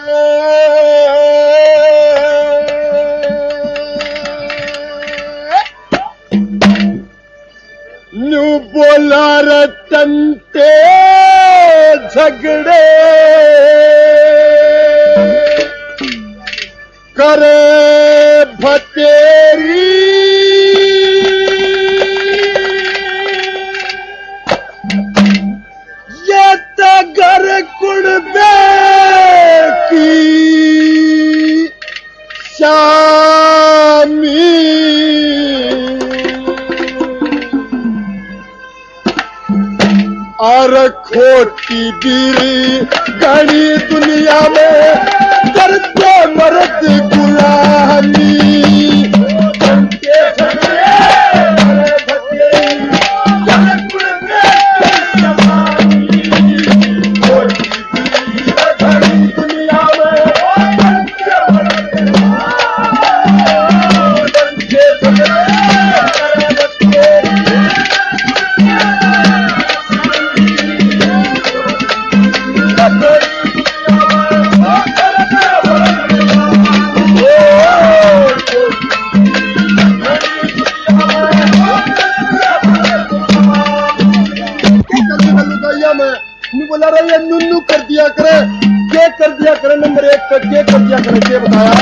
New बोला रतनते झगड़े करे भतेरी ये तो घर कुड़बे की शामी और खोटी बीरी घनी दुनिया में करते मर्द गुलामी बोला रहा ये नुन्नू कर दिया करे, के कर दिया करे, नंबर 1 पे के कर दिया करे, के बताया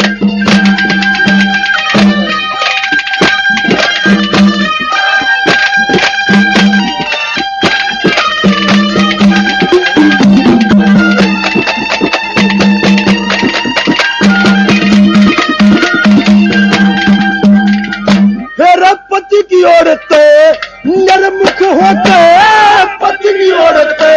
मेरा पति की औरतें नरमुख होते, पति की औरतें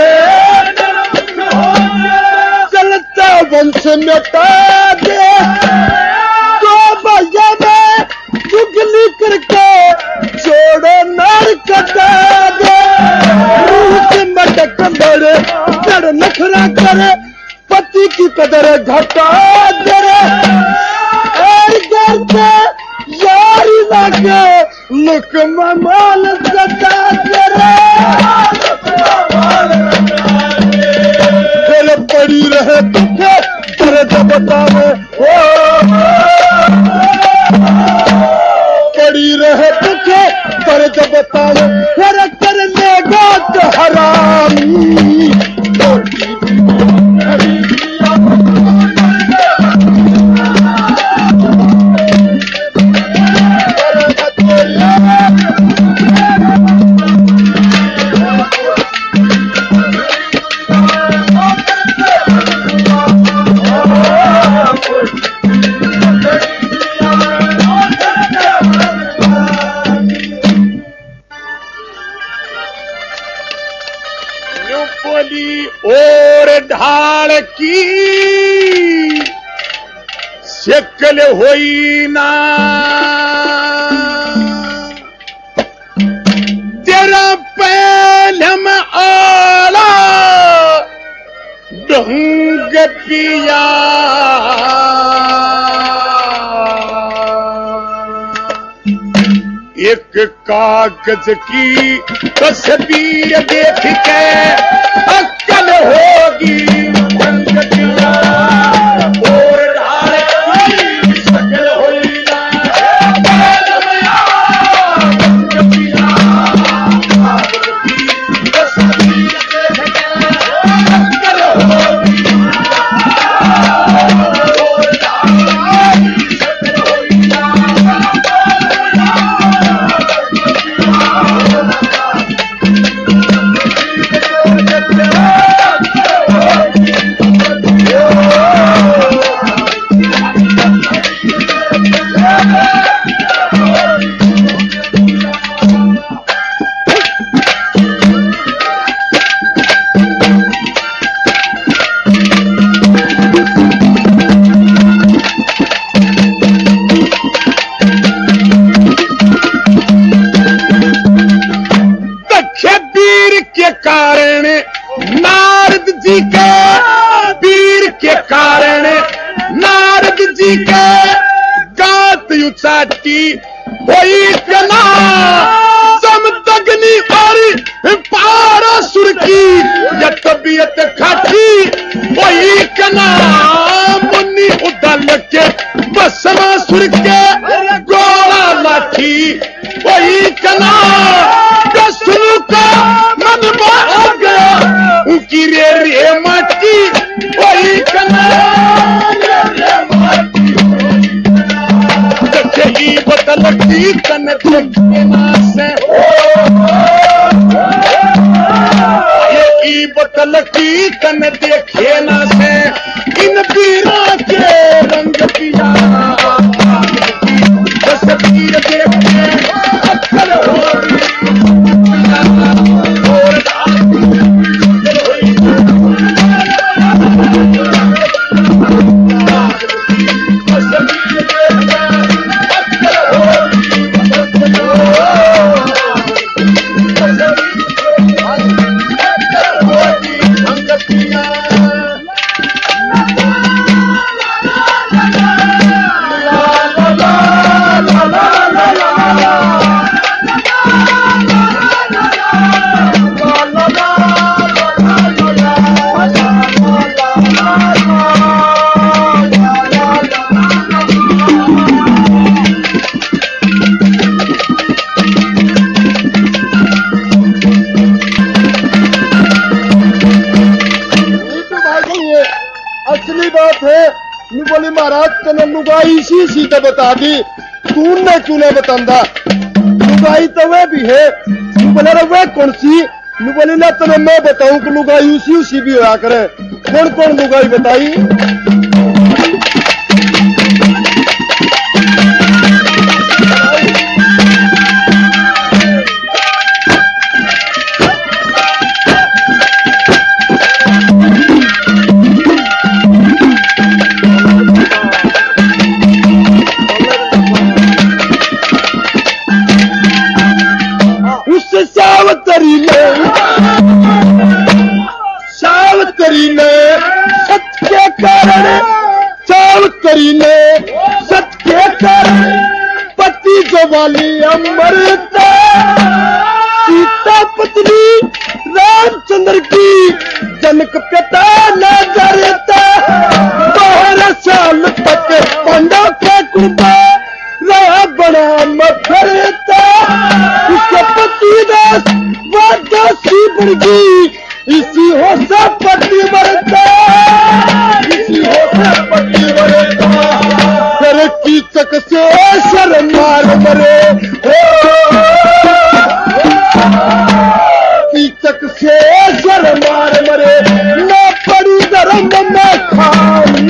चलता वंश मिटा दे, तो भैया में चुगली करके जोड़ो नार कटा दे, रूह से मटक बड़े डर नखरा करे, पति की कदर घटा दे, यारी लगे लुक माल सदा तेरे दिल पड़ी रहे तुझे दर्द बतावे, पड़ी रहे तुझे दर्द बतावे, फिर करने गात हरामी और ढाल की शक्ल होई ना, तेरा पहलम आला ढंग पिया, एक कागज की तस्वीर देख के अक्ल होगी रंग दिया, और ढाल की शक्ल होई ना, रंग पिया, कागज की तस्वीर देख के अक्ल होगी, और ढाल की शक्ल होई ना, कारण नारद जी के वीर के कारण नारद जी के गात उचाटी होई कला समदग्नि और पारा सुर की या तबीयत खाटी होई कला सुर के गोला लाठी वही कना दसलू का मन आ गया उनकी रे रे माटी वही कना ही बदलती तन देखना से ये बदलती तन देखे ना से इन पीरा के रंग पिया बस पीर देखे अक्सर हो असली बात है नु बोली महाराज तने लुगाई इसी तो बता दी तूने क्यों नहीं बतांदा लुगाई तो वे भी है नु बोले रे वे कौन सी नु बोली ना तने मैं बताऊं कि लुगाई उसी भी होया करे कौन कौन लुगाई बताई सावतरी ने सत्य के कारण सावतरी ने सत्य के कारण पति जो वाली अमृता सीता पत्नी रामचंद्र की जनक पिता न डरता 12 साल तक पांडव के कृपा रहा बड़ा मफरता उसके पति दास वादासी बन गई इसी हो सब पति मरता इसी हो सब पति मरता सर की चक से सर मार मरे कीचक से सर मार मरे न पड़ी धर्म में खाई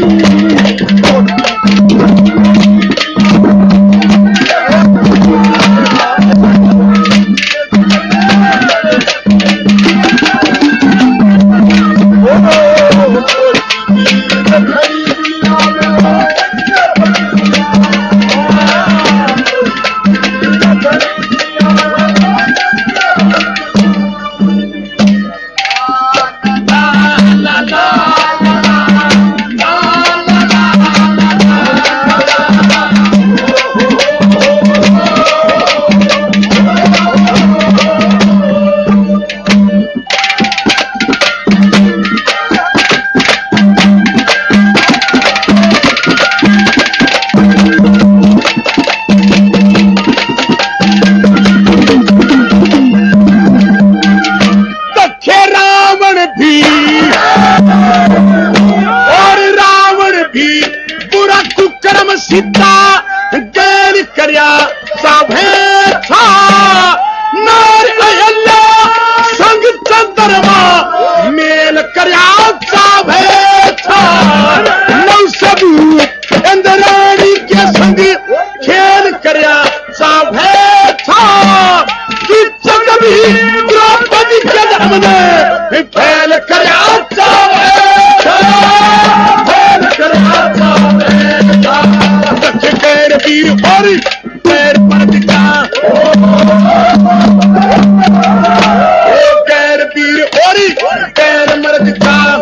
सीता गैर करया साभे था नार अयल्ला संग चंद्रमा मेल करया साभे था नौ सबूत इंद्राणी के संग खेल करया साभे था कि चंद्रमी द्रौपदी के जन्म ने फैल करया साभे था फैल करया साभे था पैर वीर और पैर पड़ता पैर वीर और पैर मरता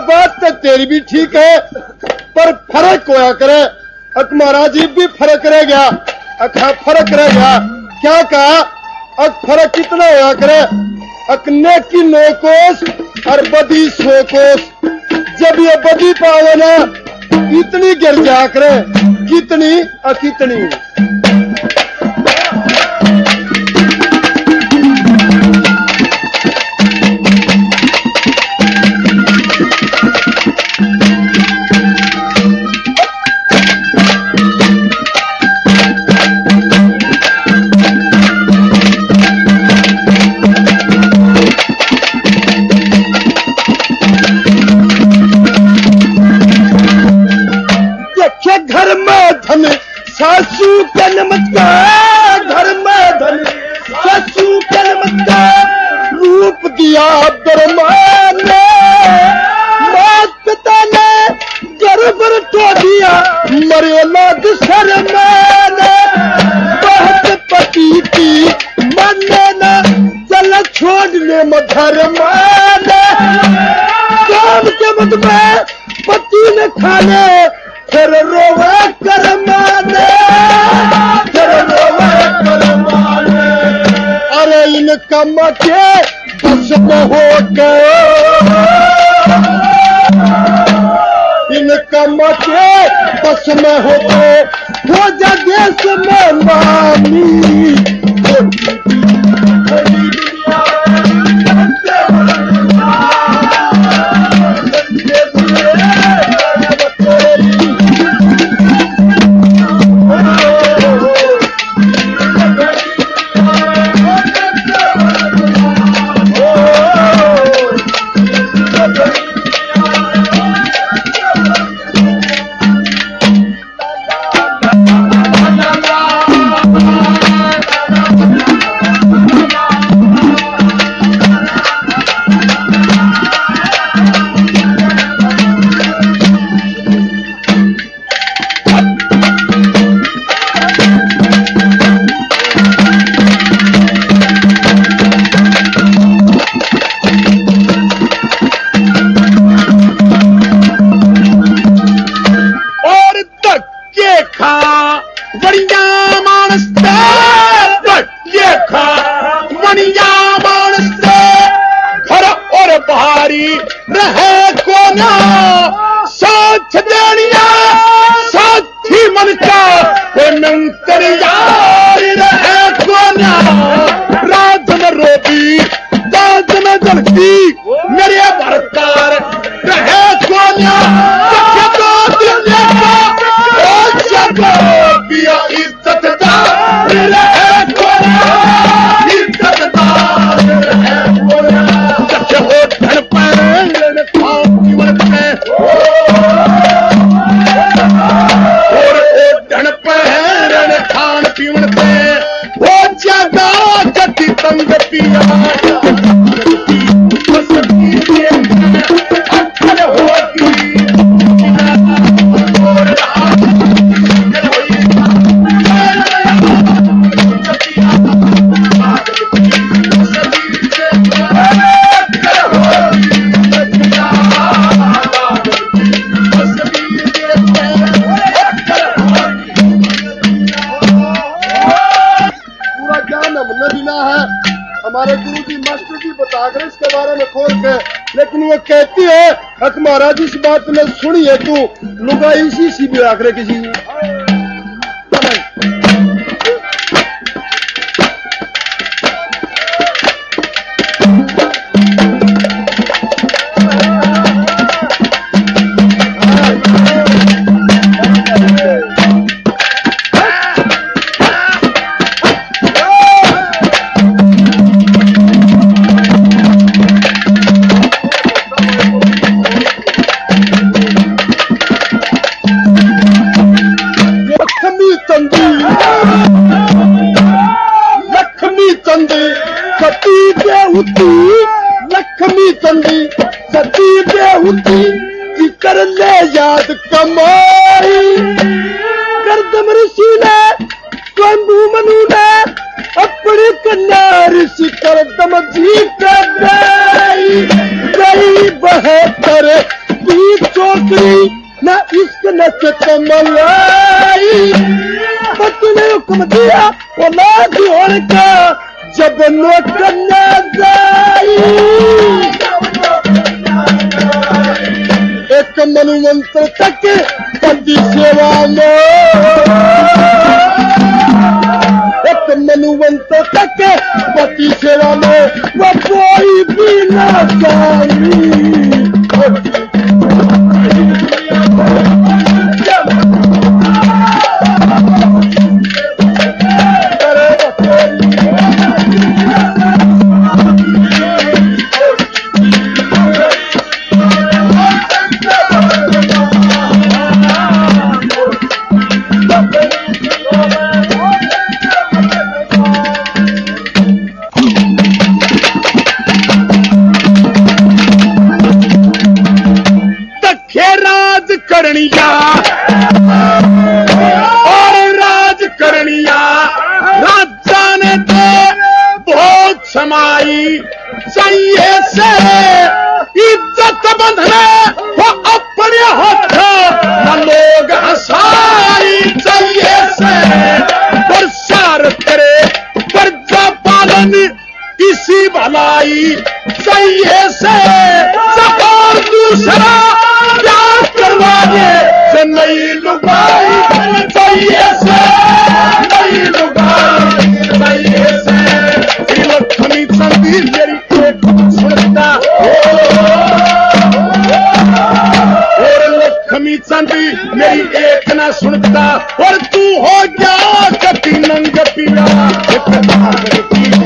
बात तो तेरी भी ठीक है, पर फर्क होया करे। अक महाराज जी भी फर्क रह गया, अखा फर्क रह गया। क्या कहा? अक फर्क कितना होया करे? अक नेकी 9 कोस और बदी 100 कोस। जब ये बदी पावे ना, इतनी गिर जा करे, कितनी अकितनी। घर में धन सासू के नमस्कार, घर में धन सासू के नमस्कार। रूप दिया बरमान ने, मात पिता ने गर्भ तो दिया, मरे लाद शर्मान। बहुत पति की माने न, चल छोड़ने मधर मान। काम के मत में पति ने खाने, फिर रोवे कर माने, फिर रोवे कर माने। अरे इनका मचे बस में हो गए, इनका मचे बस में हो गए, हो जा देश में मानी। मेरे भरतार रहे कोन्या, इज्जतदार रहे कोन्या, इज्जतदार रहे कोन्या। हो धन पैन खान पे, और धन पैन खान पीवन पे, हो ज्यादा गति तंग पिया। हमारे गुरु जी मास्टर जी बता कर इसके बारे में खोल के, लेकिन वो कहती है अक महाराज इस बात में सुनिए तू लुगाई सी भी आकर किसी लक्ष्मी चंदी सती बेहुती की कर ले याद कमाई। करदम ऋषि ने स्वयंभू मनु ने अपनी कन्या ऋषि करदम जी कर गई 72 मकड़ी ना इश्क न मलाई तूने हुक्म दिया औलाद होने का जब नोट न जाई एक मनुमंत्र तक पति सेवा में एक मनुमंत्र तक पति सेवा में वो कोई भी ना जानी और राज करनिया राजा ने तो बहुत समाई चाहिए से इज्जत बंधने वो अपने हाथ न लोग हंसाई चाहिए से प्रसार करे प्रजा पालन इसी भलाई चाहिए से और दूसरा प्यार करवाए नहीं लुगाई चाहिए से नहीं लुगाई चाहिए से लक्ष्मी चंदी मेरी एक सुनता और लक्ष्मी चंदी मेरी एक ना सुनता और तू हो गया कति नंग पिया